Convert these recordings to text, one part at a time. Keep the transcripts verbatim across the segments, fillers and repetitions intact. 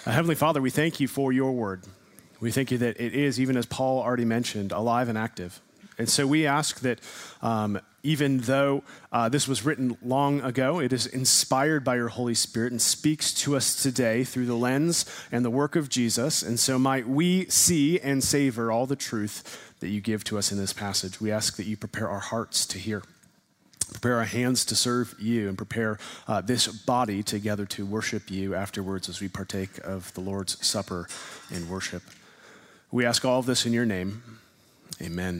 Uh, Heavenly Father, we thank you for your word. We thank you that it is, even as Paul already mentioned, alive and active. And so we ask that um, even though uh, this was written long ago, it is inspired by your Holy Spirit and speaks to us today through the lens and the work of Jesus. And so might we see and savor all the truth that you give to us in this passage. We ask that you prepare our hearts to hear, prepare our hands to serve you, and prepare uh, this body together to worship you afterwards as we partake of the Lord's Supper in worship. We ask all of this in your name. Amen.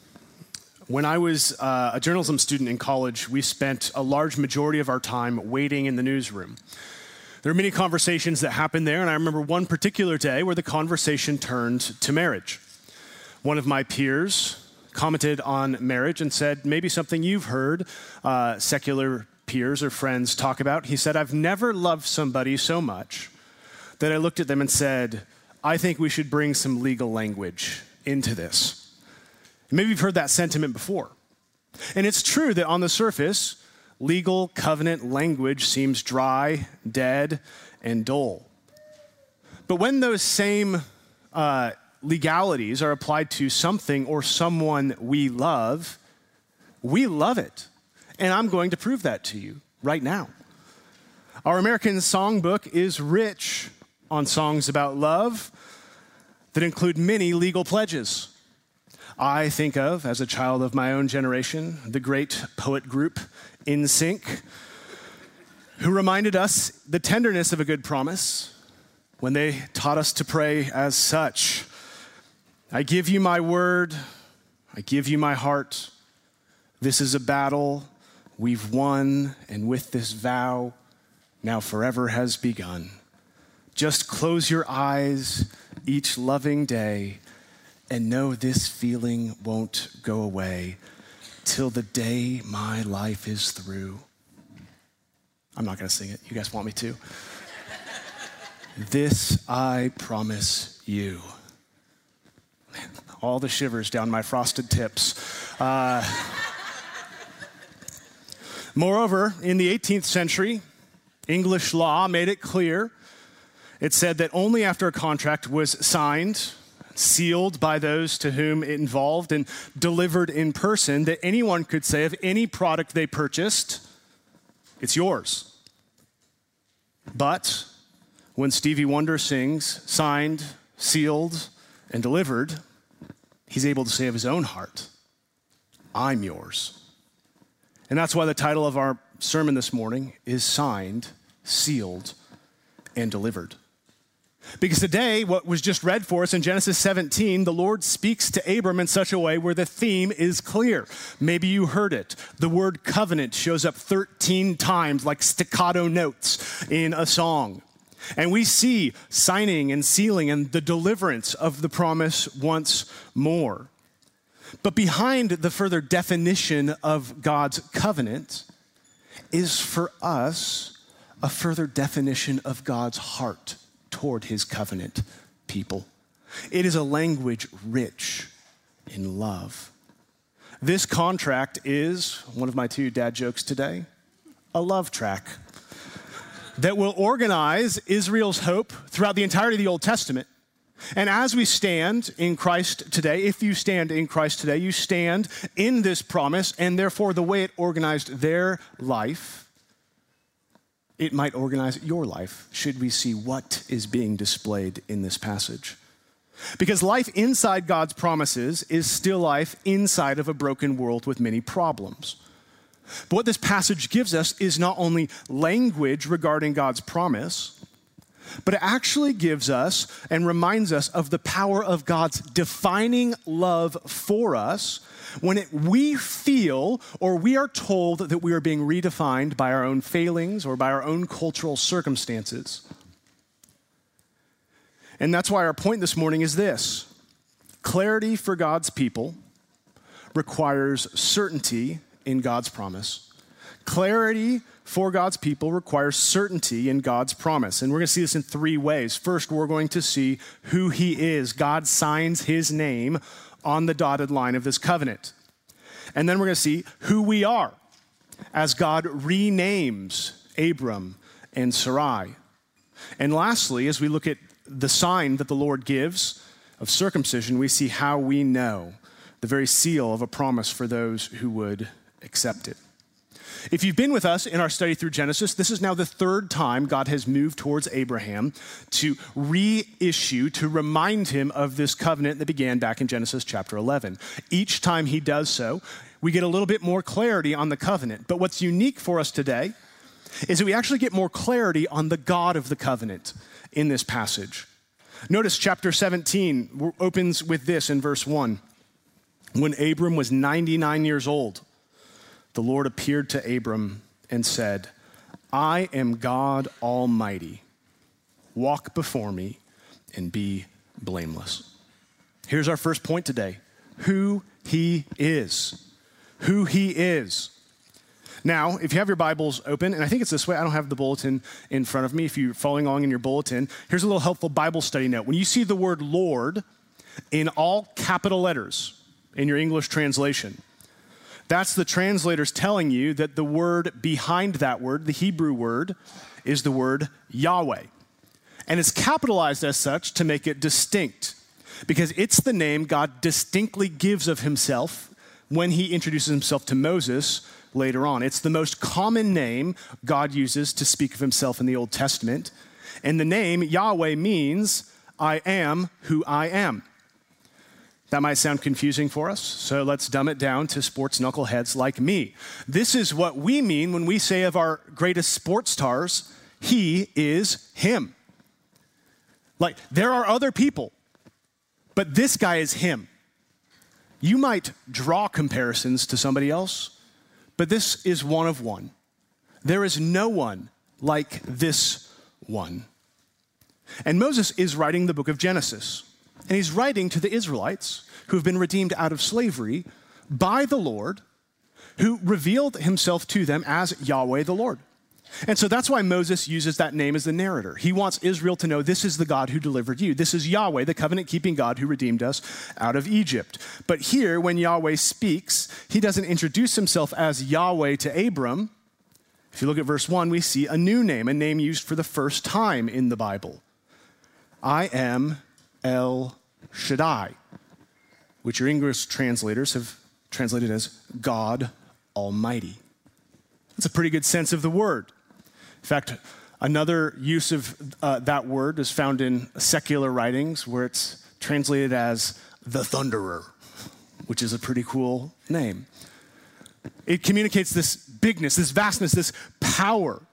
When I was uh, a journalism student in college, we spent a large majority of our time waiting in the newsroom. There are many conversations that happened there, and I remember one particular day where the conversation turned to marriage. One of my peers commented on marriage and said maybe something you've heard uh, secular peers or friends talk about. He said, "I've never loved somebody so much that I looked at them and said, I think we should bring some legal language into this." Maybe you've heard that sentiment before. And it's true that on the surface, legal covenant language seems dry, dead, and dull. But when those same uh, legalities are applied to something or someone we love, we love it. And I'm going to prove that to you right now. Our American songbook is rich on songs about love that include many legal pledges. I think of, as a child of my own generation, the great poet group N Sync, who reminded us the tenderness of a good promise when they taught us to pray as such. I give you my word, I give you my heart. This is a battle we've won, and with this vow, now forever has begun. Just close your eyes each loving day and know this feeling won't go away till the day my life is through. I'm not gonna sing it, you guys want me to? This I promise you. Man, all the shivers down my frosted tips. Uh, moreover, in the eighteenth century, English law made it clear. It said that only after a contract was signed, sealed by those to whom it involved, and delivered in person, that anyone could say of any product they purchased, it's yours. But when Stevie Wonder sings, signed, sealed, and delivered, he's able to say of his own heart, I'm yours. And that's why the title of our sermon this morning is Signed, Sealed, and Delivered. Because today, what was just read for us in Genesis seventeen, the Lord speaks to Abram in such a way where the theme is clear. Maybe you heard it. The word covenant shows up thirteen times like staccato notes in a song. And we see signing and sealing and the deliverance of the promise once more. But behind the further definition of God's covenant is for us a further definition of God's heart toward his covenant people. It is a language rich in love. This contract is, one of my two dad jokes today, a love track that will organize Israel's hope throughout the entirety of the Old Testament. And as we stand in Christ today, if you stand in Christ today, you stand in this promise, and therefore the way it organized their life, it might organize your life, should we see what is being displayed in this passage. Because life inside God's promises is still life inside of a broken world with many problems. But what this passage gives us is not only language regarding God's promise, but it actually gives us and reminds us of the power of God's defining love for us when it, we feel or we are told that we are being redefined by our own failings or by our own cultural circumstances. And that's why our point this morning is this: clarity for God's people requires certainty in God's promise. Clarity for God's people requires certainty in God's promise. And we're going to see this in three ways. First, we're going to see who he is. God signs his name on the dotted line of this covenant. And then we're going to see who we are as God renames Abram and Sarai. And lastly, as we look at the sign that the Lord gives of circumcision, we see how we know the very seal of a promise for those who would accept it. If you've been with us in our study through Genesis, this is now the third time God has moved towards Abraham to reissue, to remind him of this covenant that began back in Genesis chapter eleven. Each time he does so, we get a little bit more clarity on the covenant. But what's unique for us today is that we actually get more clarity on the God of the covenant in this passage. Notice chapter seventeen opens with this in verse one. When Abram was ninety-nine years old, the Lord appeared to Abram and said, I am God Almighty. Walk before me and be blameless. Here's our first point today. Who he is. Who he is. Now, if you have your Bibles open, and I think it's this way, I don't have the bulletin in front of me. If you're following along in your bulletin, here's a little helpful Bible study note. When you see the word Lord in all capital letters in your English translation, that's the translators telling you that the word behind that word, the Hebrew word, is the word Yahweh. And it's capitalized as such to make it distinct, because it's the name God distinctly gives of himself when he introduces himself to Moses later on. It's the most common name God uses to speak of himself in the Old Testament. And the name Yahweh means, I am who I am. That might sound confusing for us, so let's dumb it down to sports knuckleheads like me. This is what we mean when we say of our greatest sports stars, he is him. Like, there are other people, but this guy is him. You might draw comparisons to somebody else, but this is one of one. There is no one like this one. And Moses is writing the book of Genesis. And he's writing to the Israelites who have been redeemed out of slavery by the Lord, who revealed himself to them as Yahweh the Lord. And so that's why Moses uses that name as the narrator. He wants Israel to know this is the God who delivered you. This is Yahweh, the covenant-keeping God who redeemed us out of Egypt. But here, when Yahweh speaks, he doesn't introduce himself as Yahweh to Abram. If you look at verse one, we see a new name, a name used for the first time in the Bible. I am El Shaddai, which your English translators have translated as God Almighty. That's a pretty good sense of the word. In fact, another use of uh, that word is found in secular writings where it's translated as the Thunderer, which is a pretty cool name. It communicates this bigness, this vastness, this power.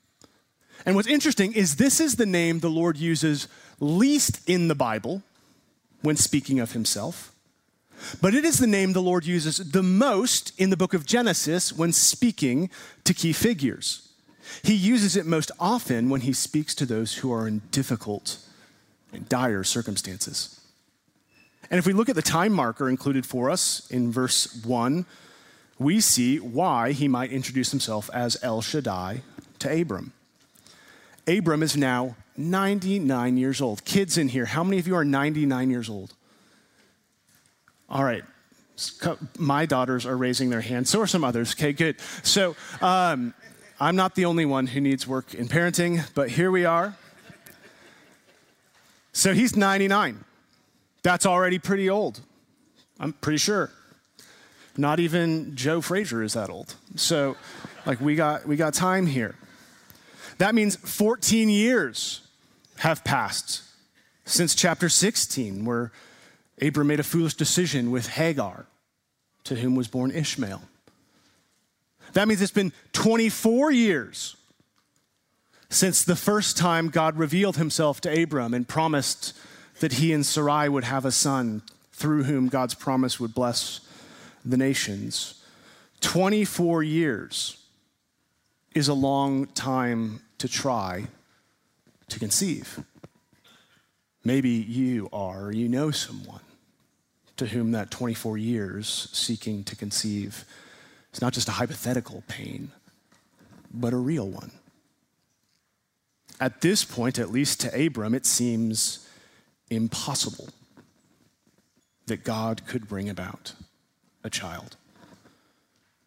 And what's interesting is this is the name the Lord uses least in the Bible when speaking of himself, but it is the name the Lord uses the most in the book of Genesis when speaking to key figures. He uses it most often when he speaks to those who are in difficult and dire circumstances. And if we look at the time marker included for us in verse one, we see why he might introduce himself as El Shaddai to Abram. Abram is now ninety-nine years old. Kids in here, how many of you are ninety-nine years old? All right. My daughters are raising their hands. So are some others. Okay, good. So um, I'm not the only one who needs work in parenting, but here we are. So he's ninety-nine. That's already pretty old. I'm pretty sure. Not even Joe Frazier is that old. So like we got we got time here. That means fourteen years have passed since chapter sixteen, where Abram made a foolish decision with Hagar, to whom was born Ishmael. That means it's been twenty-four years since the first time God revealed himself to Abram and promised that he and Sarai would have a son through whom God's promise would bless the nations. twenty-four years is a long time to try to conceive. Maybe you are, or you know someone to whom that twenty-four years seeking to conceive is not just a hypothetical pain, but a real one. At this point, at least to Abram, it seems impossible that God could bring about a child.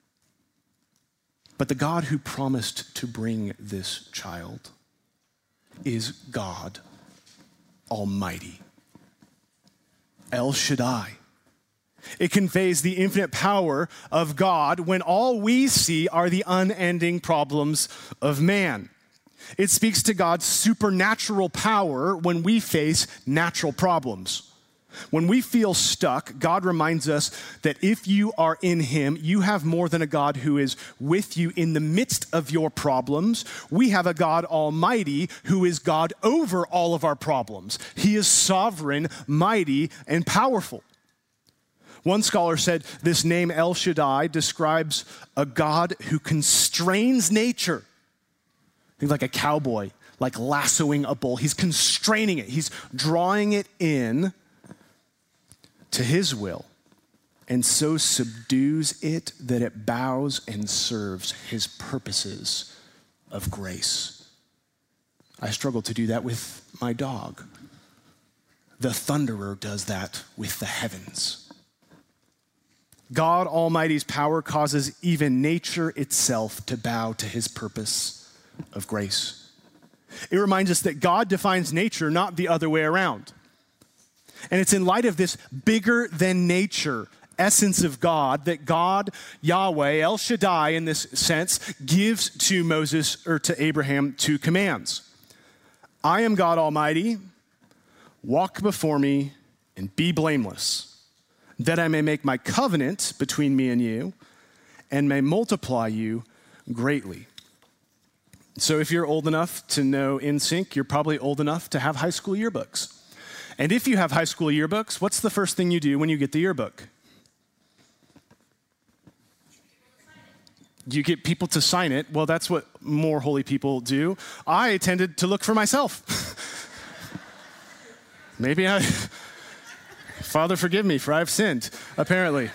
But the God who promised to bring this child is God Almighty. El Shaddai. It conveys the infinite power of God when all we see are the unending problems of man. It speaks to God's supernatural power when we face natural problems. When we feel stuck, God reminds us that if you are in him, you have more than a God who is with you in the midst of your problems. We have a God Almighty who is God over all of our problems. He is sovereign, mighty, and powerful. One scholar said this name El Shaddai describes a God who constrains nature. Think like a cowboy, like lassoing a bull. He's constraining it. He's drawing it in to his will, and so subdues it that it bows and serves his purposes of grace. I struggle to do that with my dog. The thunderer does that with the heavens. God Almighty's power causes even nature itself to bow to his purpose of grace. It reminds us that God defines nature, not the other way around. And it's in light of this bigger than nature essence of God that God, Yahweh, El Shaddai in this sense, gives to Moses or to Abraham two commands. I am God Almighty, walk before me and be blameless, that I may make my covenant between me and you and may multiply you greatly. So if you're old enough to know N Sync, you're probably old enough to have high school yearbooks. And if you have high school yearbooks, what's the first thing you do when you get the yearbook? You get people to sign it. Well, that's what more holy people do. I tended to look for myself. Maybe I, Father, forgive me for I've sinned, apparently.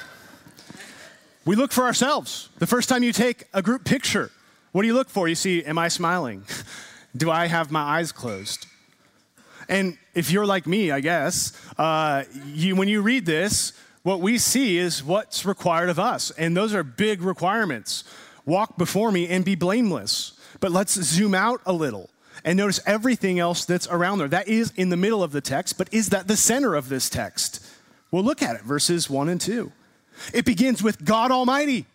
We look for ourselves. The first time you take a group picture, what do you look for? You see, am I smiling? Do I have my eyes closed? And if you're like me, I guess, uh, you, when you read this, what we see is what's required of us. And those are big requirements. Walk before me and be blameless. But let's zoom out a little and notice everything else that's around there. That is in the middle of the text, but is that the center of this text? Well, look at it, verses one and two. It begins with God Almighty.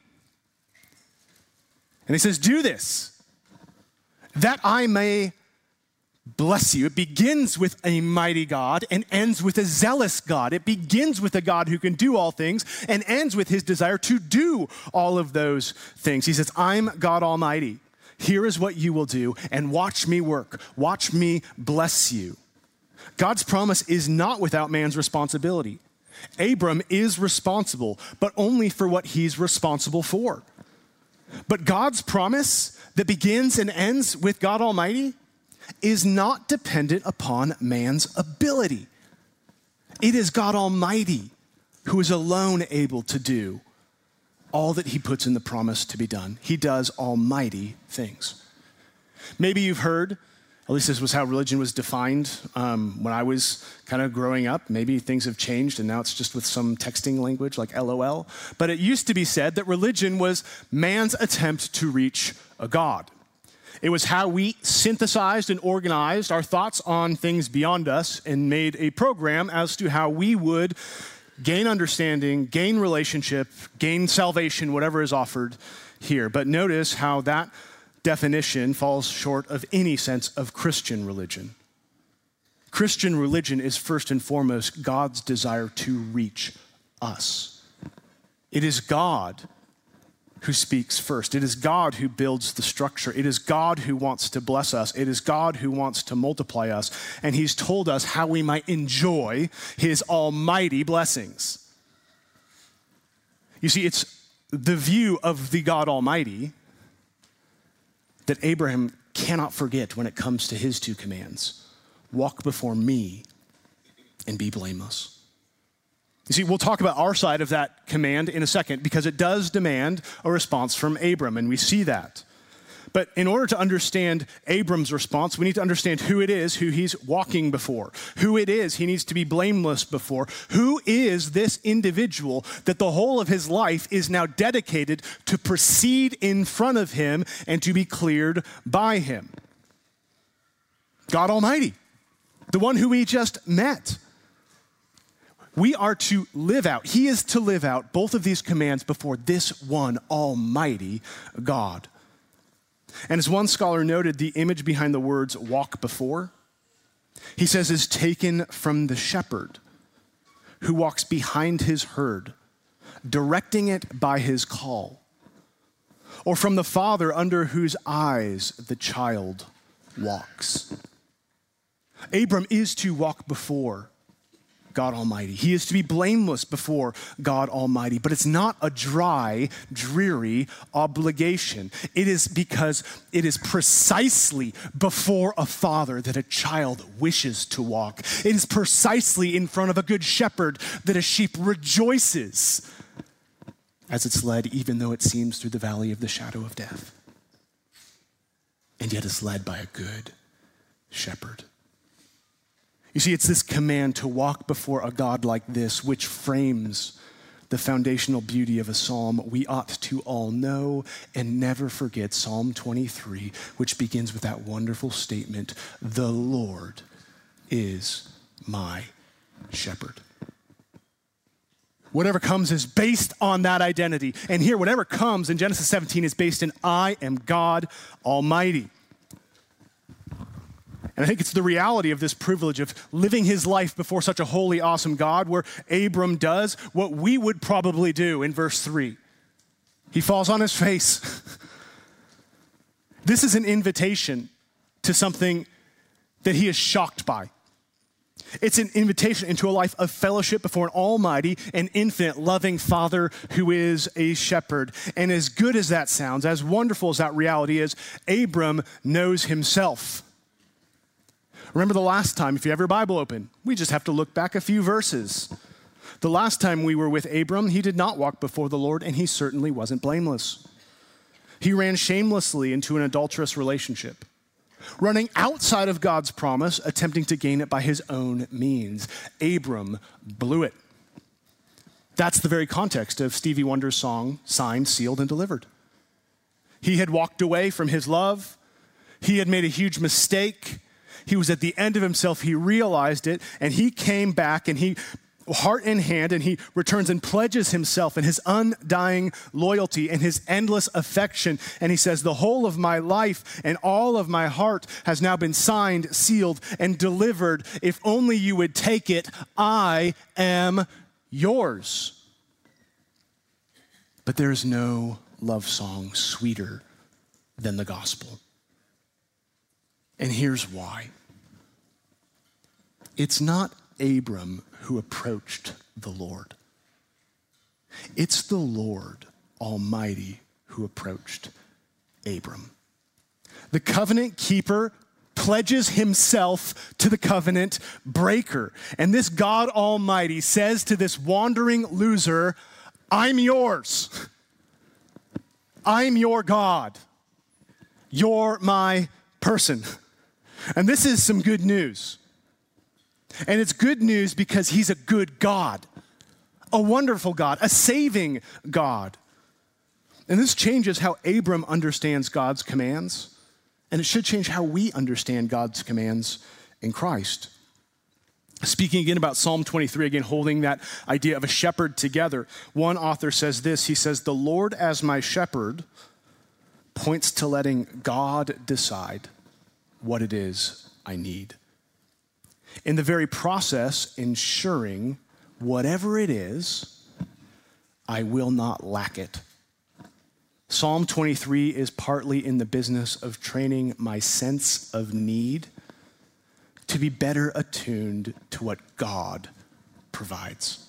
And he says, do this, that I may bless you. It begins with a mighty God and ends with a zealous God. It begins with a God who can do all things and ends with his desire to do all of those things. He says, I'm God Almighty. Here is what you will do, and watch me work. Watch me bless you. God's promise is not without man's responsibility. Abram is responsible, but only for what he's responsible for. But God's promise that begins and ends with God Almighty is not dependent upon man's ability. It is God Almighty who is alone able to do all that he puts in the promise to be done. He does almighty things. Maybe you've heard, at least this was how religion was defined um, when I was kind of growing up. Maybe things have changed and now it's just with some texting language like L O L. But it used to be said that religion was man's attempt to reach a God. It was how we synthesized and organized our thoughts on things beyond us and made a program as to how we would gain understanding, gain relationship, gain salvation, whatever is offered here. But notice how that definition falls short of any sense of Christian religion. Christian religion is first and foremost God's desire to reach us. It is God who speaks first. It is God who builds the structure. It is God who wants to bless us. It is God who wants to multiply us. And he's told us how we might enjoy his almighty blessings. You see, it's the view of the God Almighty that Abraham cannot forget when it comes to his two commands. Walk before me and be blameless. You see, we'll talk about our side of that command in a second because it does demand a response from Abram, and we see that. But in order to understand Abram's response, we need to understand who it is who he's walking before, who it is he needs to be blameless before, who is this individual that the whole of his life is now dedicated to proceed in front of him and to be cleared by him. God Almighty, the one who we just met. We are to live out, he is to live out both of these commands before this one Almighty God. And as one scholar noted, the image behind the words walk before, he says, is taken from the shepherd who walks behind his herd, directing it by his call, or from the father under whose eyes the child walks. Abram is to walk before God Almighty. He is to be blameless before God Almighty, but it's not a dry, dreary obligation. It is because it is precisely before a father that a child wishes to walk. It is precisely in front of a good shepherd that a sheep rejoices as it's led, even though it seems through the valley of the shadow of death. And yet is led by a good shepherd. You see, it's this command to walk before a God like this which frames the foundational beauty of a psalm we ought to all know and never forget. Psalm twenty-three, which begins with that wonderful statement, "The Lord is my shepherd." Whatever comes is based on that identity. And here, whatever comes in Genesis seventeen is based in I am God Almighty. And I think it's the reality of this privilege of living his life before such a holy, awesome God, where Abram does what we would probably do in verse three. He falls on his face. This is an invitation to something that he is shocked by. It's an invitation into a life of fellowship before an almighty and infinite loving Father who is a shepherd. And as good as that sounds, as wonderful as that reality is, Abram knows himself. Remember the last time, if you have your Bible open, we just have to look back a few verses. The last time we were with Abram, he did not walk before the Lord, and he certainly wasn't blameless. He ran shamelessly into an adulterous relationship, running outside of God's promise, attempting to gain it by his own means. Abram blew it. That's the very context of Stevie Wonder's song, Signed, Sealed, and Delivered. He had walked away from his love. He had made a huge mistake. He was at the end of himself. He realized it, and he came back, and he, heart in hand, and he returns and pledges himself and his undying loyalty and his endless affection. And he says, the whole of my life and all of my heart has now been signed, sealed, and delivered. If only you would take it, I am yours. But there is no love song sweeter than the gospel. And here's why. It's not Abram who approached the Lord. It's the Lord Almighty who approached Abram. The covenant keeper pledges himself to the covenant breaker. And this God Almighty says to this wandering loser, I'm yours. I'm your God. You're my person. And this is some good news. And it's good news because he's a good God, a wonderful God, a saving God. And this changes how Abram understands God's commands, and it should change how we understand God's commands in Christ. Speaking again about Psalm twenty-three, again, holding that idea of a shepherd together, one author says this, he says, the Lord as my shepherd points to letting God decide what it is I need. In the very process, ensuring whatever it is, I will not lack it. Psalm twenty-three is partly in the business of training my sense of need to be better attuned to what God provides.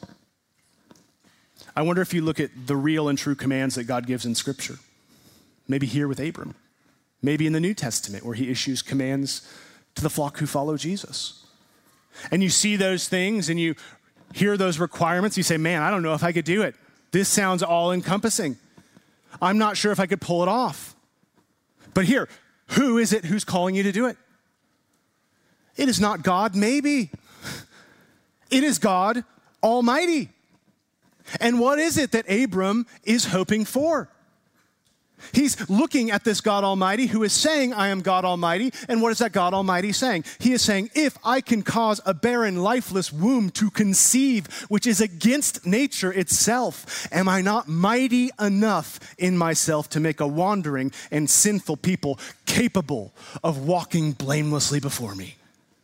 I wonder if you look at the real and true commands that God gives in Scripture, maybe here with Abram, maybe in the New Testament where he issues commands to the flock who follow Jesus. And you see those things and you hear those requirements, you say, man, I don't know if I could do it. This sounds all-encompassing. I'm not sure if I could pull it off. But here, who is it who's calling you to do it? It is not God, maybe. It is God Almighty. And what is it that Abram is hoping for? He's looking at this God Almighty who is saying, I am God Almighty. And what is that God Almighty saying? He is saying, if I can cause a barren, lifeless womb to conceive, which is against nature itself, am I not mighty enough in myself to make a wandering and sinful people capable of walking blamelessly before me?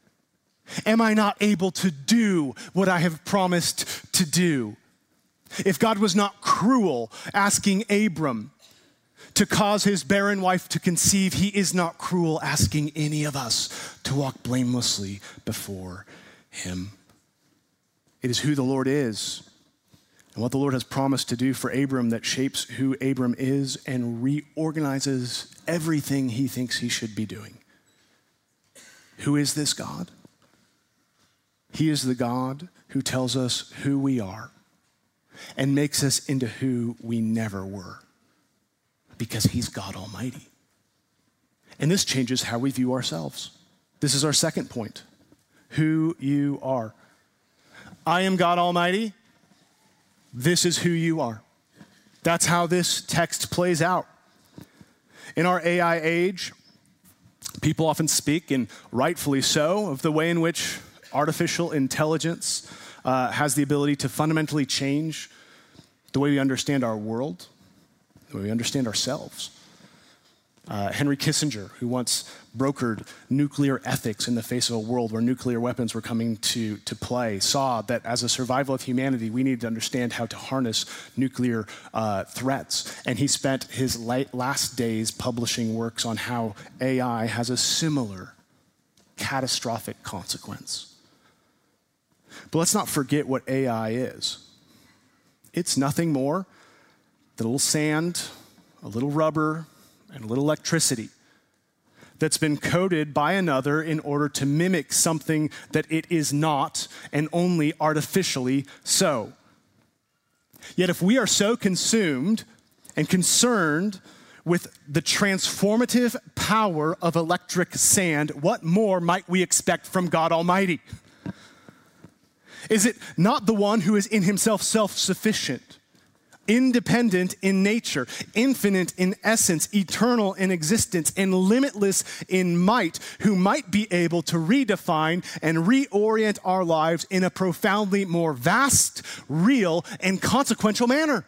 Am I not able to do what I have promised to do? If God was not cruel, asking Abram to cause his barren wife to conceive, he is not cruel asking any of us to walk blamelessly before him. It is who the Lord is and what the Lord has promised to do for Abram that shapes who Abram is and reorganizes everything he thinks he should be doing. Who is this God? He is the God who tells us who we are and makes us into who we never were, because he's God Almighty. And this changes how we view ourselves. This is our second point, who you are. I am God Almighty. This is who you are. That's how this text plays out. In our A I age, people often speak, and rightfully so, of the way in which artificial intelligence uh, has the ability to fundamentally change the way we understand our world, the way we understand ourselves. Uh, Henry Kissinger, who once brokered nuclear ethics in the face of a world where nuclear weapons were coming to, to play, saw that as a survival of humanity, we needed to understand how to harness nuclear uh, threats. And he spent his late, last days publishing works on how A I has a similar catastrophic consequence. But let's not forget what A I is. It's nothing more than a little sand, a little rubber, and a little electricity that's been coded by another in order to mimic something that it is not, and only artificially so. Yet if we are so consumed and concerned with the transformative power of electric sand, what more might we expect from God Almighty? Is it not the one who is in himself self-sufficient, independent in nature, infinite in essence, eternal in existence, and limitless in might, who might be able to redefine and reorient our lives in a profoundly more vast, real, and consequential manner?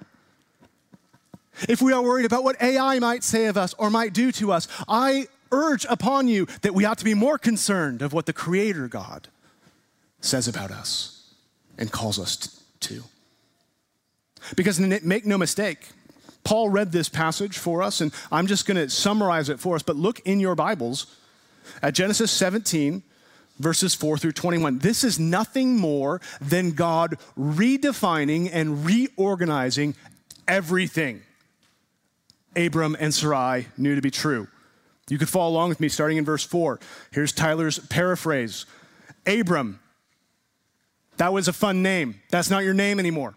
If we are worried about what A I might say of us or might do to us, I urge upon you that we ought to be more concerned of what the Creator God says about us and calls us to. Because make no mistake, Paul read this passage for us, and I'm just going to summarize it for us, but look in your Bibles at Genesis seventeen, verses four through twenty-one. This is nothing more than God redefining and reorganizing everything Abram and Sarai knew to be true. You could follow along with me starting in verse four. Here's Tyler's paraphrase. Abram, that was a fun name. That's not your name anymore.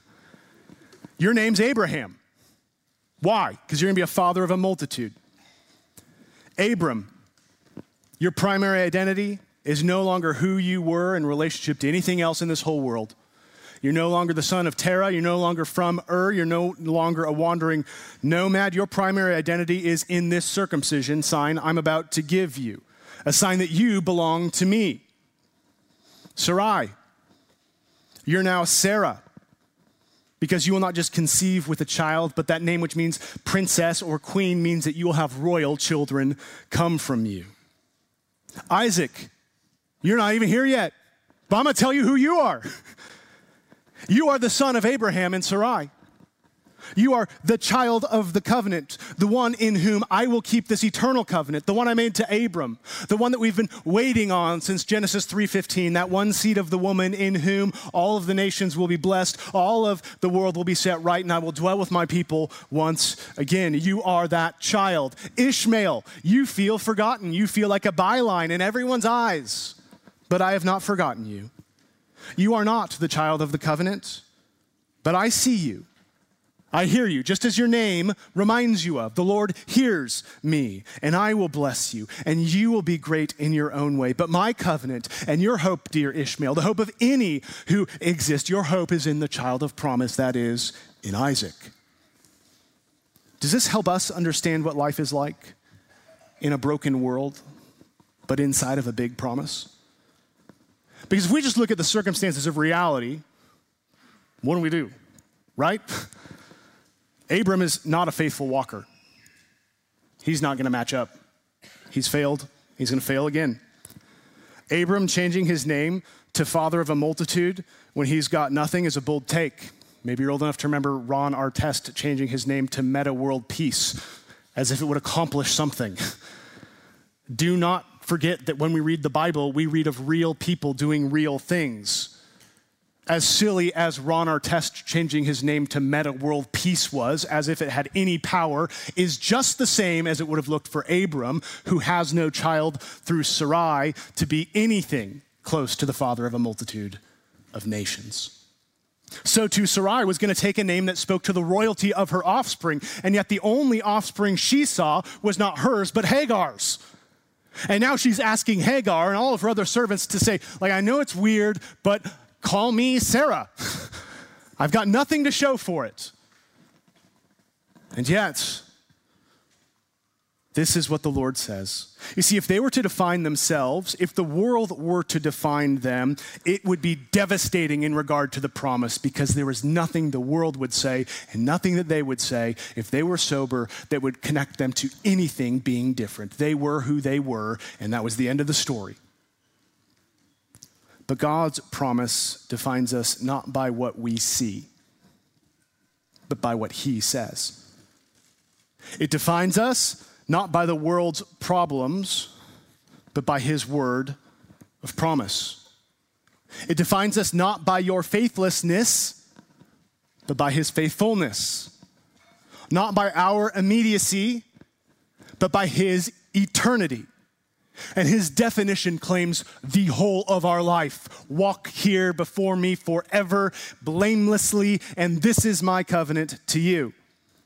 Your name's Abraham. Why? Because you're going to be a father of a multitude. Abram, your primary identity is no longer who you were in relationship to anything else in this whole world. You're no longer the son of Terah. You're no longer from Ur. You're no longer a wandering nomad. Your primary identity is in this circumcision sign I'm about to give you, a sign that you belong to me. Sarai, you're now Sarah, because you will not just conceive with a child, but that name, which means princess or queen, means that you will have royal children come from you. Isaac, you're not even here yet, but I'm going to tell you who you are. You are the son of Abraham and Sarai. You are the child of the covenant, the one in whom I will keep this eternal covenant, the one I made to Abram, the one that we've been waiting on since Genesis three fifteen, that one seed of the woman in whom all of the nations will be blessed, all of the world will be set right, and I will dwell with my people once again. You are that child. Ishmael, you feel forgotten. You feel like a byline in everyone's eyes, but I have not forgotten you. You are not the child of the covenant, but I see you. I hear you, just as your name reminds you of. The Lord hears me, and I will bless you, and you will be great in your own way. But my covenant and your hope, dear Ishmael, the hope of any who exist, your hope is in the child of promise, that is, in Isaac. Does this help us understand what life is like in a broken world, but inside of a big promise? Because if we just look at the circumstances of reality, what do we do, right? Abram is not a faithful walker. He's not going to match up. He's failed. He's going to fail again. Abram changing his name to father of a multitude when he's got nothing is a bold take. Maybe you're old enough to remember Ron Artest changing his name to Meta World Peace as if it would accomplish something. Do not forget that when we read the Bible, we read of real people doing real things. As silly as Ron Artest changing his name to Meta World Peace was, as if it had any power, is just the same as it would have looked for Abram, who has no child through Sarai, to be anything close to the father of a multitude of nations. So too, Sarai was going to take a name that spoke to the royalty of her offspring, and yet the only offspring she saw was not hers, but Hagar's. And now she's asking Hagar and all of her other servants to say, like, I know it's weird, but call me Sarah. I've got nothing to show for it. And yet, this is what the Lord says. You see, if they were to define themselves, if the world were to define them, it would be devastating in regard to the promise, because there was nothing the world would say and nothing that they would say if they were sober that would connect them to anything being different. They were who they were, and that was the end of the story. But God's promise defines us not by what we see, but by what he says. It defines us not by the world's problems, but by his word of promise. It defines us not by your faithlessness, but by his faithfulness. Not by our immediacy, but by his eternity. And his definition claims the whole of our life. Walk here before me forever, blamelessly, and this is my covenant to you.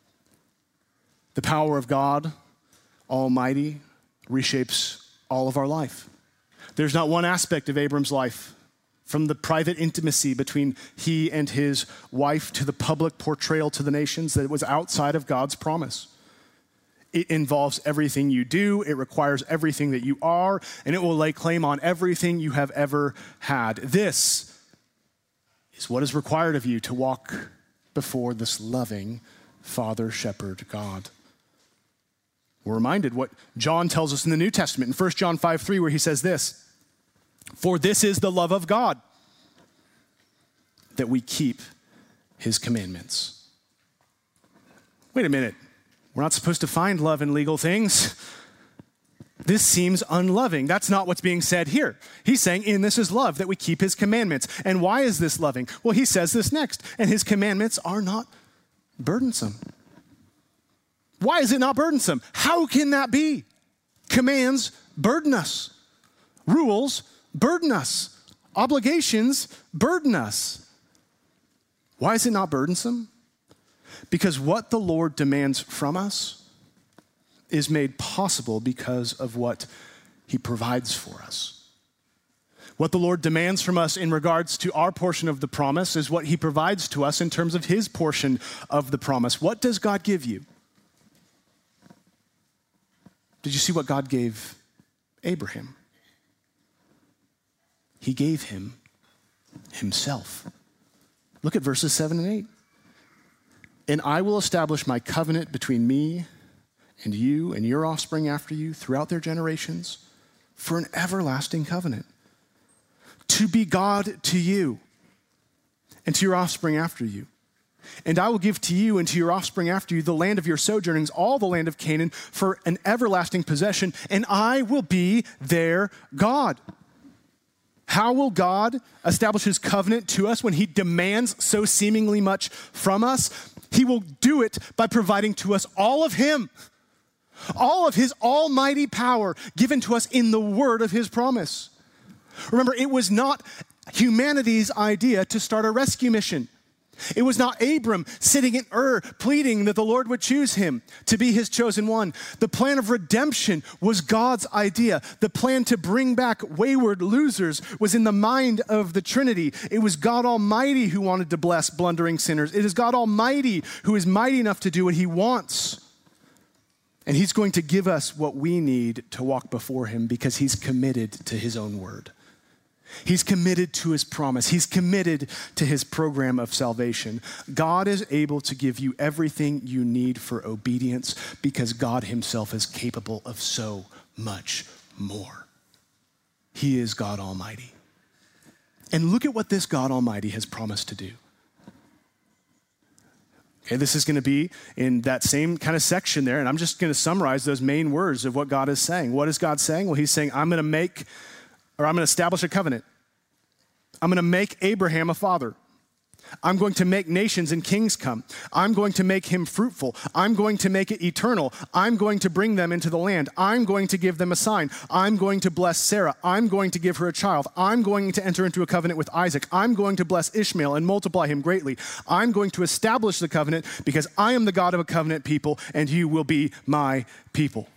The power of God Almighty reshapes all of our life. There's not one aspect of Abram's life, from the private intimacy between he and his wife to the public portrayal to the nations, that was outside of God's promise. It involves everything you do, it requires everything that you are, and it will lay claim on everything you have ever had. This is what is required of you to walk before this loving Father, Shepherd, God. We're reminded what John tells us in the New Testament in First John five three, where he says this, "For this is the love of God, that we keep his commandments." Wait a minute. We're not supposed to find love in legal things. This seems unloving. That's not what's being said here. He's saying, in this is love, that we keep his commandments. And why is this loving? Well, he says this next, and his commandments are not burdensome. Why is it not burdensome? How can that be? Commands burden us. Rules burden us. Obligations burden us. Why is it not burdensome? Because what the Lord demands from us is made possible because of what he provides for us. What the Lord demands from us in regards to our portion of the promise is what he provides to us in terms of his portion of the promise. What does God give you? Did you see what God gave Abraham? He gave him himself. Look at verses seven and eight. "And I will establish my covenant between me and you and your offspring after you throughout their generations for an everlasting covenant, to be God to you and to your offspring after you. And I will give to you and to your offspring after you the land of your sojournings, all the land of Canaan, for an everlasting possession, and I will be their God." How will God establish his covenant to us when he demands so seemingly much from us? He will do it by providing to us all of him, all of his almighty power given to us in the word of his promise. Remember, it was not humanity's idea to start a rescue mission. It was not Abram sitting in Ur pleading that the Lord would choose him to be his chosen one. The plan of redemption was God's idea. The plan to bring back wayward losers was in the mind of the Trinity. It was God Almighty who wanted to bless blundering sinners. It is God Almighty who is mighty enough to do what he wants. And he's going to give us what we need to walk before him because he's committed to his own word. He's committed to his promise. He's committed to his program of salvation. God is able to give you everything you need for obedience because God himself is capable of so much more. He is God Almighty. And look at what this God Almighty has promised to do. Okay, this is going to be in that same kind of section there, and I'm just going to summarize those main words of what God is saying. What is God saying? Well, he's saying, I'm going to make, or I'm going to establish a covenant. I'm going to make Abraham a father. I'm going to make nations and kings come. I'm going to make him fruitful. I'm going to make it eternal. I'm going to bring them into the land. I'm going to give them a sign. I'm going to bless Sarah. I'm going to give her a child. I'm going to enter into a covenant with Isaac. I'm going to bless Ishmael and multiply him greatly. I'm going to establish the covenant because I am the God of a covenant people and you will be my people.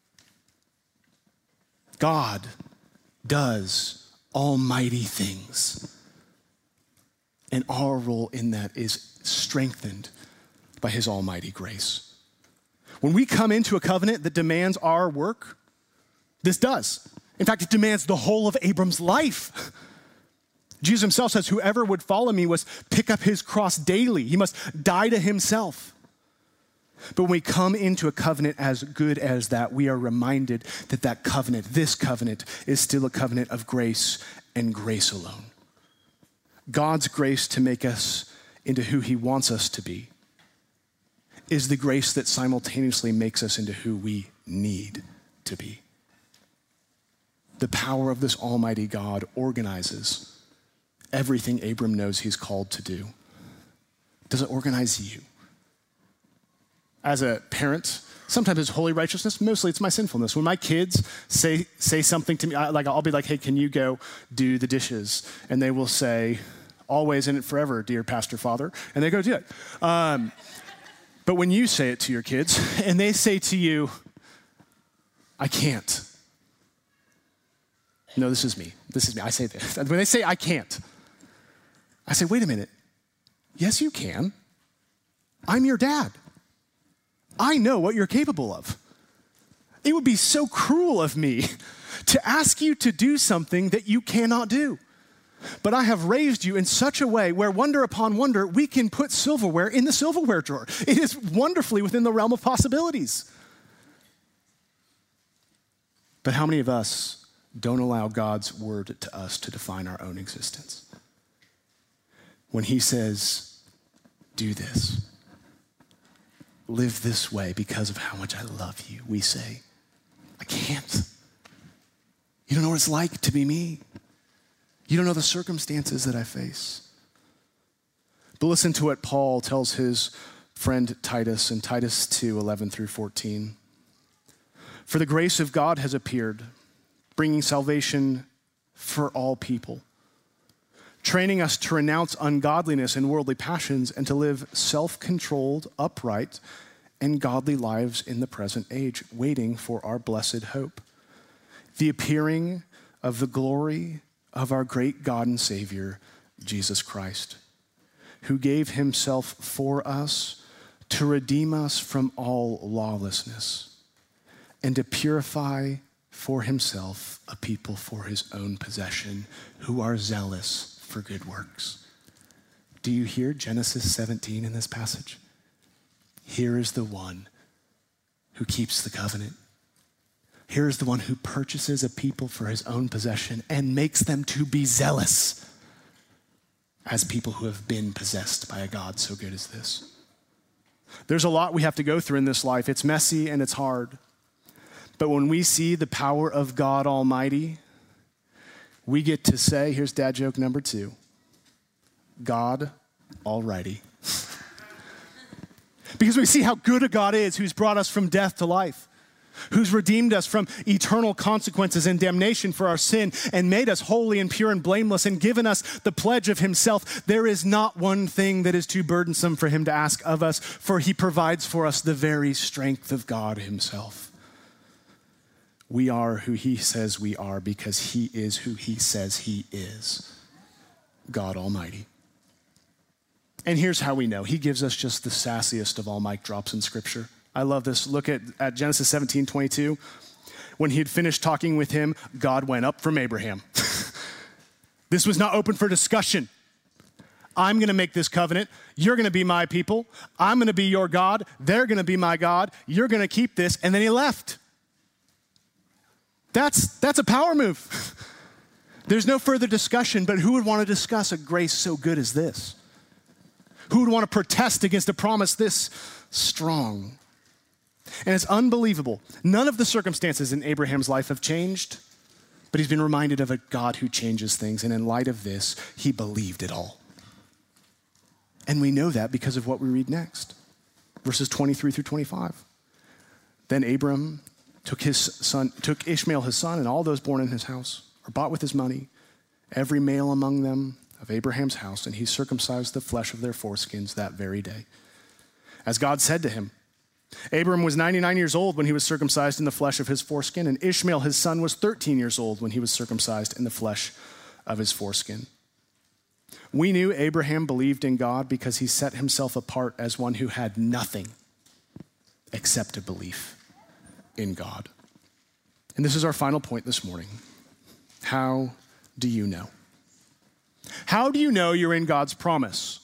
God does almighty things. And our role in that is strengthened by his almighty grace. When we come into a covenant that demands our work, this does. In fact, it demands the whole of Abram's life. Jesus himself says, whoever would follow me must pick up his cross daily. He must die to himself. But when we come into a covenant as good as that, we are reminded that that covenant, this covenant, is still a covenant of grace and grace alone. God's grace to make us into who he wants us to be is the grace that simultaneously makes us into who we need to be. The power of this almighty God organizes everything Abram knows he's called to do. Does it organize you? As a parent, sometimes it's holy righteousness, mostly it's my sinfulness. When my kids say say something to me, I, like I'll be like, hey, can you go do the dishes? And they will say, always and forever, dear pastor father, and they go do it. Um, but when you say it to your kids and they say to you, I can't. No, this is me. This is me. I say this. When they say I can't, I say, wait a minute. Yes, you can. I'm your dad. I know what you're capable of. It would be so cruel of me to ask you to do something that you cannot do. But I have raised you in such a way where wonder upon wonder, we can put silverware in the silverware drawer. It is wonderfully within the realm of possibilities. But how many of us don't allow God's word to us to define our own existence? When he says, do this, live this way because of how much I love you, we say, I can't. You don't know what it's like to be me. You don't know the circumstances that I face. But listen to what Paul tells his friend Titus in Titus two, eleven through fourteen. For the grace of God has appeared, bringing salvation for all people, training us to renounce ungodliness and worldly passions and to live self-controlled, upright, and godly lives in the present age, waiting for our blessed hope, the appearing of the glory of our great God and Savior, Jesus Christ, who gave himself for us to redeem us from all lawlessness and to purify for himself a people for his own possession who are zealous for good works. Do you hear Genesis seventeen in this passage? Here is the one who keeps the covenant. Here is the one who purchases a people for his own possession and makes them to be zealous as people who have been possessed by a God so good as this. There's a lot we have to go through in this life. It's messy and it's hard. But when we see the power of God Almighty, we get to say, here's dad joke number two, God alrighty. Because we see how good a God is who's brought us from death to life, who's redeemed us from eternal consequences and damnation for our sin and made us holy and pure and blameless and given us the pledge of himself. There is not one thing that is too burdensome for him to ask of us, for he provides for us the very strength of God himself. We are who he says we are because he is who he says he is, God Almighty. And here's how we know. He gives us just the sassiest of all mic drops in Scripture. I love this. Look at, at Genesis seventeen twenty-two. When he had finished talking with him, God went up from Abraham. This was not open for discussion. I'm going to make this covenant. You're going to be my people. I'm going to be your God. They're going to be my God. You're going to keep this. And then he left. That's, that's a power move. There's no further discussion, but who would want to discuss a grace so good as this? Who would want to protest against a promise this strong? And it's unbelievable. None of the circumstances in Abraham's life have changed, but he's been reminded of a God who changes things. And in light of this, he believed it all. And we know that because of what we read next. Verses twenty-three through twenty-five. Then Abram took his son, took Ishmael his son, and all those born in his house, or bought with his money, every male among them of Abraham's house, and he circumcised the flesh of their foreskins that very day. As God said to him, Abram was ninety-nine years old when he was circumcised in the flesh of his foreskin, and Ishmael his son was thirteen years old when he was circumcised in the flesh of his foreskin. We knew Abraham believed in God because he set himself apart as one who had nothing except a belief in God. And this is our final point this morning. How do you know? How do you know you're in God's promise?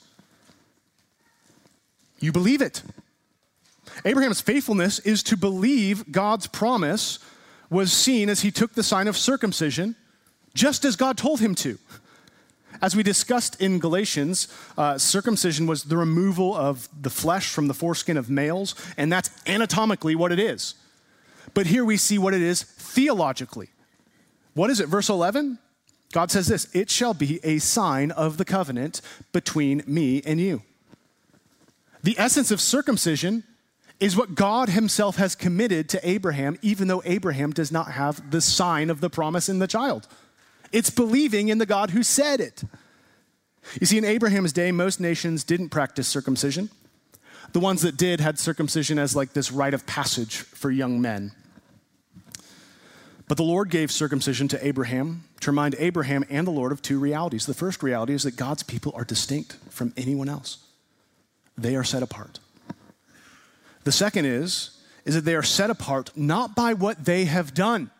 You believe it. Abraham's faithfulness is to believe God's promise was seen as he took the sign of circumcision, just as God told him to. As we discussed in Galatians, uh, circumcision was the removal of the flesh from the foreskin of males, and that's anatomically what it is. But here we see what it is theologically. What is it? Verse eleven? God says this, "It shall be a sign of the covenant between me and you." The essence of circumcision is what God himself has committed to Abraham, even though Abraham does not have the sign of the promise in the child. It's believing in the God who said it. You see, in Abraham's day, most nations didn't practice circumcision. The ones that did had circumcision as like this rite of passage for young men. But the Lord gave circumcision to Abraham to remind Abraham and the Lord of two realities. The first reality is that God's people are distinct from anyone else. They are set apart. The second is, is that they are set apart not by what they have done,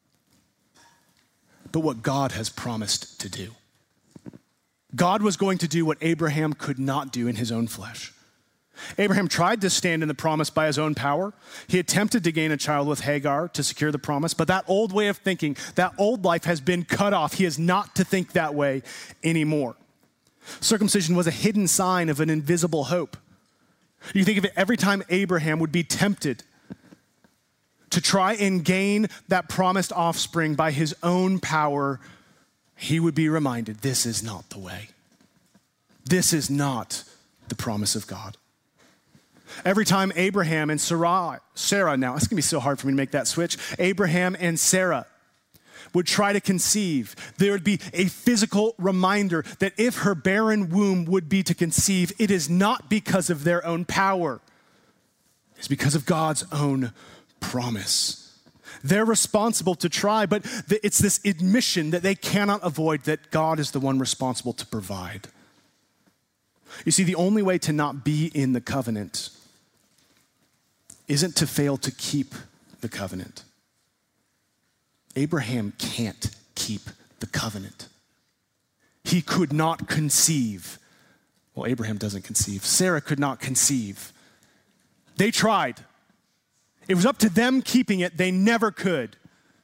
but what God has promised to do. God was going to do what Abraham could not do in his own flesh. Abraham tried to stand in the promise by his own power. He attempted to gain a child with Hagar to secure the promise, but that old way of thinking, that old life has been cut off. He is not to think that way anymore. Circumcision was a hidden sign of an invisible hope. You think of it every time Abraham would be tempted to try and gain that promised offspring by his own power, he would be reminded, this is not the way. This is not the promise of God. Every time Abraham and Sarah, Sarah now, it's gonna be so hard for me to make that switch. Abraham and Sarah would try to conceive, there would be a physical reminder that if her barren womb would be to conceive, it is not because of their own power. It's because of God's own promise. They're responsible to try, but it's this admission that they cannot avoid that God is the one responsible to provide. You see, the only way to not be in the covenant isn't to fail to keep the covenant. Abraham can't keep the covenant. He could not conceive. Well, Abraham doesn't conceive. Sarah could not conceive. They tried. It was up to them keeping it. They never could.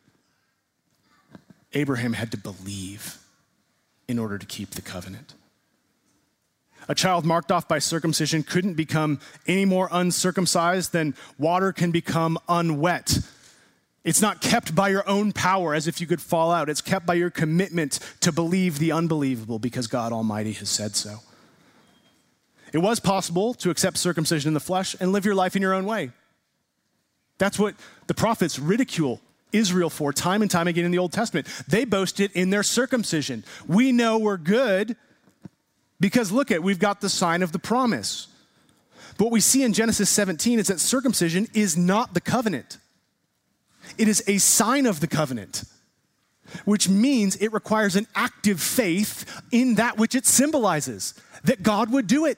Abraham had to believe in order to keep the covenant. A child marked off by circumcision couldn't become any more uncircumcised than water can become unwet. It's not kept by your own power as if you could fall out. It's kept by your commitment to believe the unbelievable because God Almighty has said so. It was possible to accept circumcision in the flesh and live your life in your own way. That's what the prophets ridicule Israel for time and time again in the Old Testament. They boasted in their circumcision. We know we're good because look at, we've got the sign of the promise. But what we see in Genesis seventeen is that circumcision is not the covenant. It is a sign of the covenant, which means it requires an active faith in that which it symbolizes, that God would do it.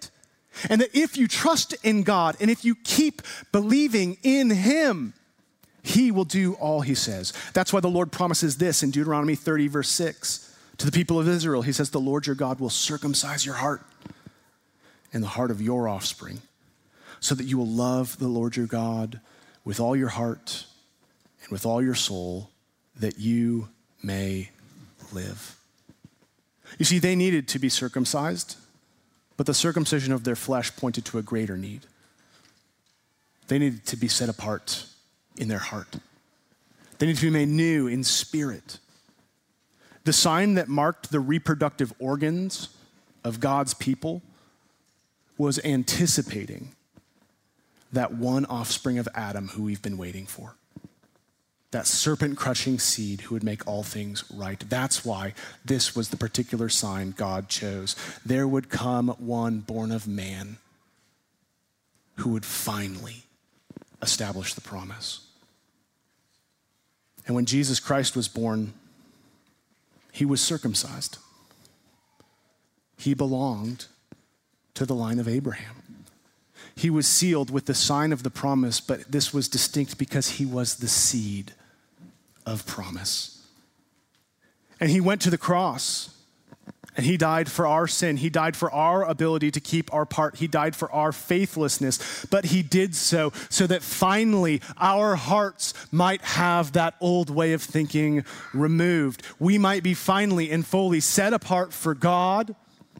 And that if you trust in God and if you keep believing in him, he will do all he says. That's why the Lord promises this in Deuteronomy thirty, verse six. To the people of Israel, he says, the Lord your God will circumcise your heart and the heart of your offspring, so that you will love the Lord your God with all your heart and with all your soul, that you may live. You see, they needed to be circumcised, but the circumcision of their flesh pointed to a greater need. They needed to be set apart in their heart. They needed to be made new in spirit. The sign that marked the reproductive organs of God's people was anticipating that one offspring of Adam who we've been waiting for. That serpent-crushing seed who would make all things right. That's why this was the particular sign God chose. There would come one born of man who would finally establish the promise. And when Jesus Christ was born, he was circumcised. He belonged to the line of Abraham. He was sealed with the sign of the promise, but this was distinct because he was the seed of promise. And he went to the cross and he died for our sin. He died for our ability to keep our part. He died for our faithlessness, but he did so so that finally our hearts might have that old way of thinking removed. We might be finally and fully set apart for God.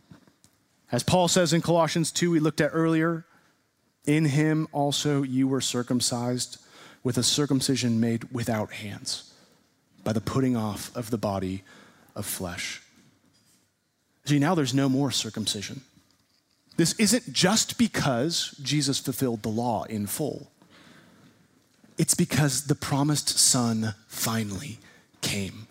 As Paul says in Colossians two, we looked at earlier, in him also you were circumcised with a circumcision made without hands, by the putting off of the body of flesh. See, now there's no more circumcision. This isn't just because Jesus fulfilled the law in full. It's because the promised son finally came.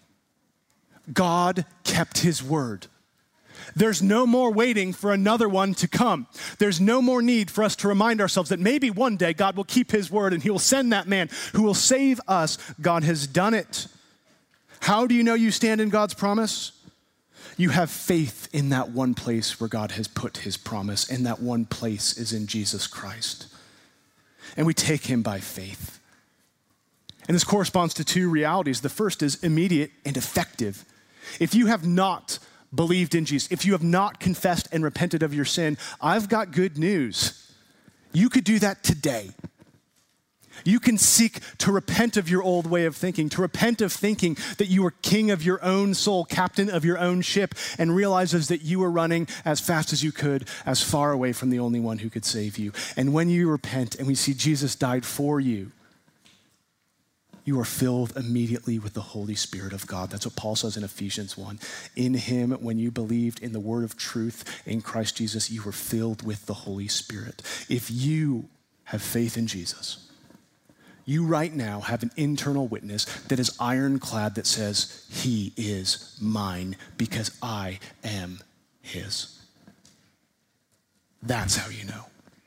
God kept his word. There's no more waiting for another one to come. There's no more need for us to remind ourselves that maybe one day God will keep his word and he will send that man who will save us. God has done it. How do you know you stand in God's promise? You have faith in that one place where God has put his promise, and that one place is in Jesus Christ. And we take him by faith. And this corresponds to two realities. The first is immediate and effective. If you have not believed in Jesus, if you have not confessed and repented of your sin, I've got good news. You could do that today. You can seek to repent of your old way of thinking, to repent of thinking that you are king of your own soul, captain of your own ship, and realizes that you are running as fast as you could, as far away from the only one who could save you. And when you repent and we see Jesus died for you, you are filled immediately with the Holy Spirit of God. That's what Paul says in Ephesians one. In him, when you believed in the word of truth in Christ Jesus, you were filled with the Holy Spirit. If you have faith in Jesus, you right now have an internal witness that is ironclad that says, he is mine because I am his. That's how you know.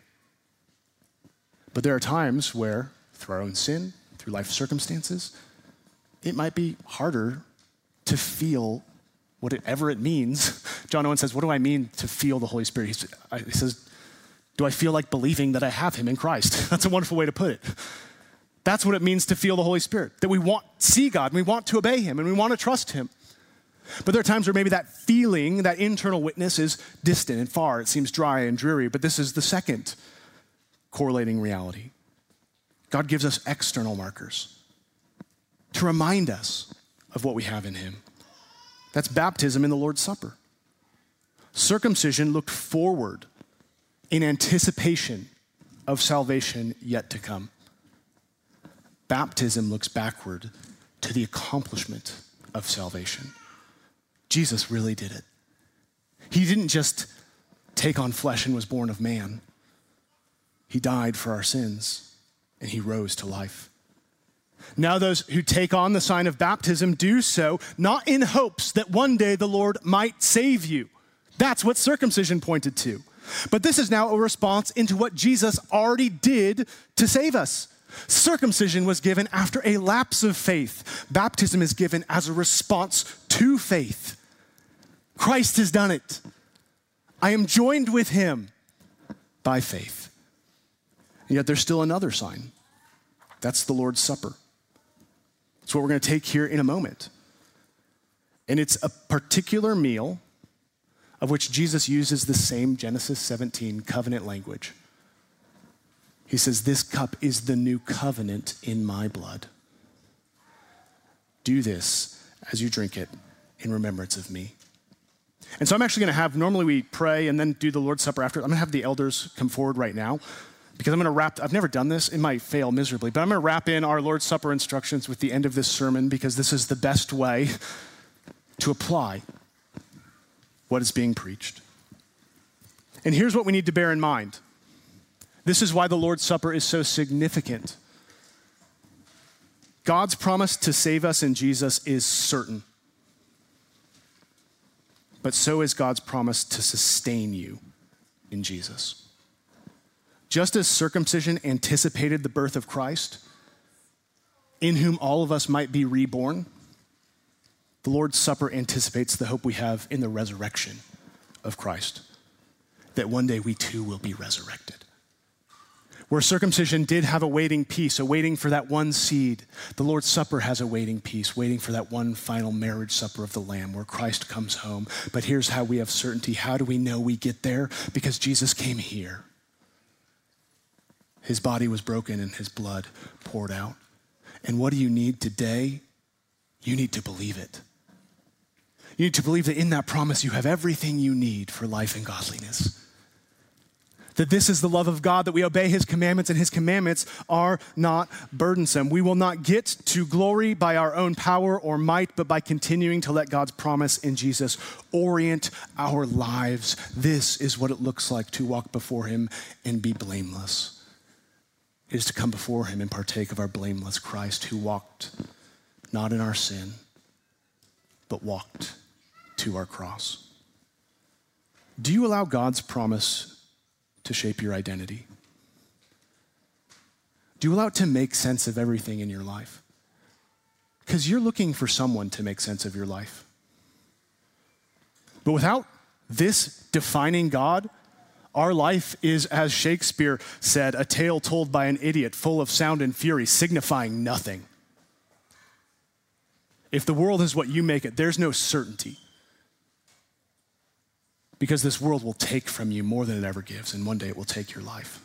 But there are times where, through our own sin, through life circumstances, it might be harder to feel whatever it means. John Owen says, what do I mean to feel the Holy Spirit? He says, do I feel like believing that I have him in Christ? That's a wonderful way to put it. That's what it means to feel the Holy Spirit, that we want to see God, and we want to obey him, and we want to trust him. But there are times where maybe that feeling, that internal witness is distant and far. It seems dry and dreary, but this is the second correlating reality. God gives us external markers to remind us of what we have in him. That's baptism in the Lord's Supper. Circumcision looked forward in anticipation of salvation yet to come. Baptism looks backward to the accomplishment of salvation. Jesus really did it. He didn't just take on flesh and was born of man. He died for our sins and he rose to life. Now those who take on the sign of baptism do so not in hopes that one day the Lord might save you. That's what circumcision pointed to. But this is now a response into what Jesus already did to save us. Circumcision was given after a lapse of faith. Baptism is given as a response to faith. Christ has done it. I am joined with him. by faith. And yet there's still another sign. That's the Lord's Supper. It's what we're going to take here in a moment. And it's a particular meal of which Jesus uses the same Genesis seventeen covenant language. He says, this cup is the new covenant in my blood. Do this as you drink it in remembrance of me. And so I'm actually going to have, normally we pray and then do the Lord's Supper after. I'm going to have the elders come forward right now because I'm going to wrap, I've never done this, it might fail miserably, but I'm going to wrap in our Lord's Supper instructions with the end of this sermon because this is the best way to apply what is being preached. And here's what we need to bear in mind. This is why the Lord's Supper is so significant. God's promise to save us in Jesus is certain. But so is God's promise to sustain you in Jesus. Just as circumcision anticipated the birth of Christ, in whom all of us might be reborn, the Lord's Supper anticipates the hope we have in the resurrection of Christ, that one day we too will be resurrected. Where circumcision did have a waiting peace, a waiting for that one seed, the Lord's Supper has a waiting peace, waiting for that one final marriage supper of the Lamb where Christ comes home. But here's how we have certainty. How do we know we get there? Because Jesus came here. His body was broken and his blood poured out. And what do you need today? You need to believe it. You need to believe that in that promise you have everything you need for life and godliness. That this is the love of God, that we obey his commandments, and his commandments are not burdensome. We will not get to glory by our own power or might, but by continuing to let God's promise in Jesus orient our lives. This is what it looks like to walk before him and be blameless. It is to come before him and partake of our blameless Christ, who walked not in our sin, but walked to our cross. Do you allow God's promise to shape your identity? Do you allow it to make sense of everything in your life? Because you're looking for someone to make sense of your life. But without this defining God, our life is, as Shakespeare said, a tale told by an idiot, full of sound and fury, signifying nothing. If the world is what you make it, there's no certainty. Because this world will take from you more than it ever gives, and one day it will take your life.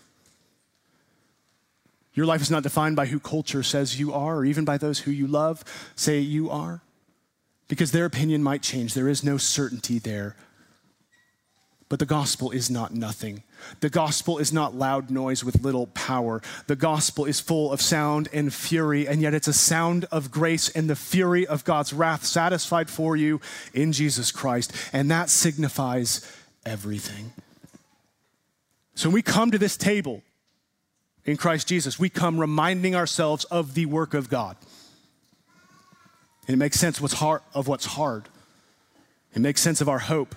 Your life is not defined by who culture says you are, or even by those who you love say you are, because their opinion might change. There is no certainty there. But the gospel is not nothing. The gospel is not loud noise with little power. The gospel is full of sound and fury, and yet it's a sound of grace and the fury of God's wrath satisfied for you in Jesus Christ, and that signifies everything. So when we come to this table in Christ Jesus, we come reminding ourselves of the work of God. And it makes sense what's hard, of what's hard. It makes sense of our hope.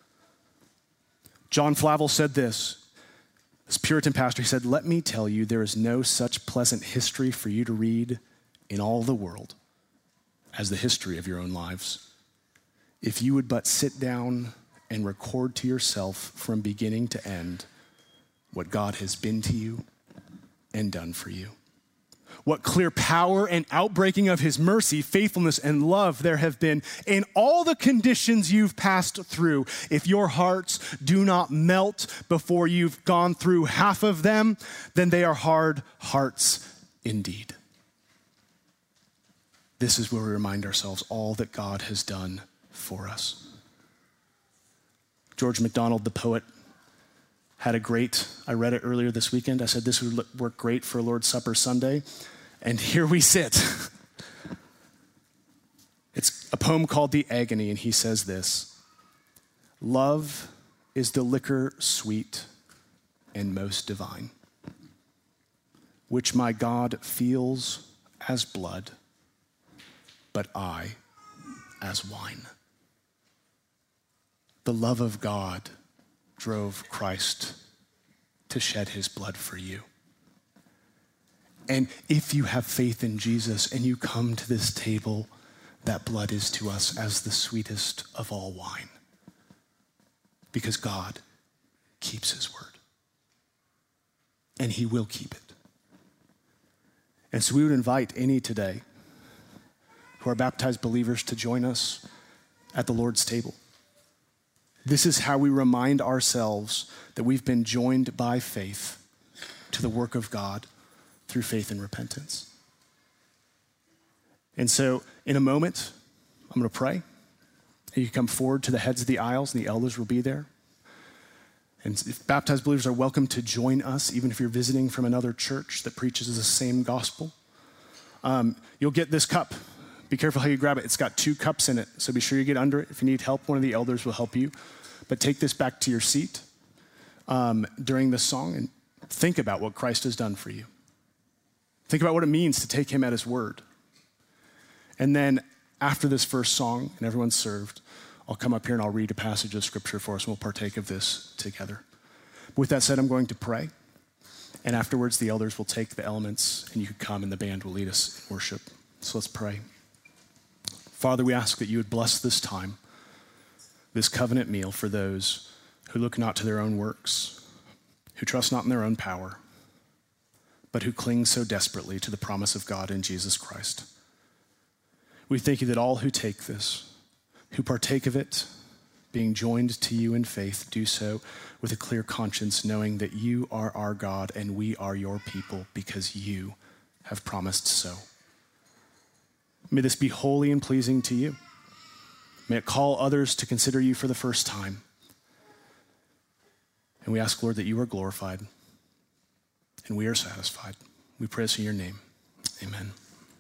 John Flavel said this, this Puritan pastor, he said, "Let me tell you, there is no such pleasant history for you to read in all the world as the history of your own lives. If you would but sit down and record to yourself from beginning to end what God has been to you and done for you. What clear power and outbreaking of his mercy, faithfulness, and love there have been in all the conditions you've passed through. If your hearts do not melt before you've gone through half of them, then they are hard hearts indeed." This is where we remind ourselves all that God has done for us. George MacDonald, the poet, had a great, I read it earlier this weekend. I said this would work great for Lord's Supper Sunday. And here we sit. It's a poem called The Agony, and he says this: "Love is the liquor sweet and most divine, which my God feels as blood, but I as wine. The love of God drove Christ to shed his blood for you. And if you have faith in Jesus and you come to this table, that blood is to us as the sweetest of all wine, because God keeps his word." and he will keep it. And so we would invite any today who are baptized believers to join us at the Lord's table. This is how we remind ourselves that we've been joined by faith to the work of God through faith and repentance. And so in a moment, I'm going to pray. And you can come forward to the heads of the aisles, and the elders will be there. And if baptized believers are welcome to join us, even if you're visiting from another church that preaches the same gospel. Um, you'll get this cup. Be careful how you grab it. It's got two cups in it, so be sure you get under it. If you need help, one of the elders will help you. But take this back to your seat um, during this song and think about what Christ has done for you. Think about what it means to take him at his word. And then after this first song and everyone's served, I'll come up here and I'll read a passage of scripture for us and we'll partake of this together. With that said, I'm going to pray. And afterwards, the elders will take the elements and you can come and the band will lead us in worship. So let's pray. Father, we ask that you would bless this time, this covenant meal for those who look not to their own works, who trust not in their own power, but who cling so desperately to the promise of God in Jesus Christ. We thank you that all who take this, who partake of it, being joined to you in faith, do so with a clear conscience, knowing that you are our God and we are your people because you have promised so. May this be holy and pleasing to you. May it call others to consider you for the first time. And we ask, Lord, that you are glorified and we are satisfied. We pray this in your name. Amen.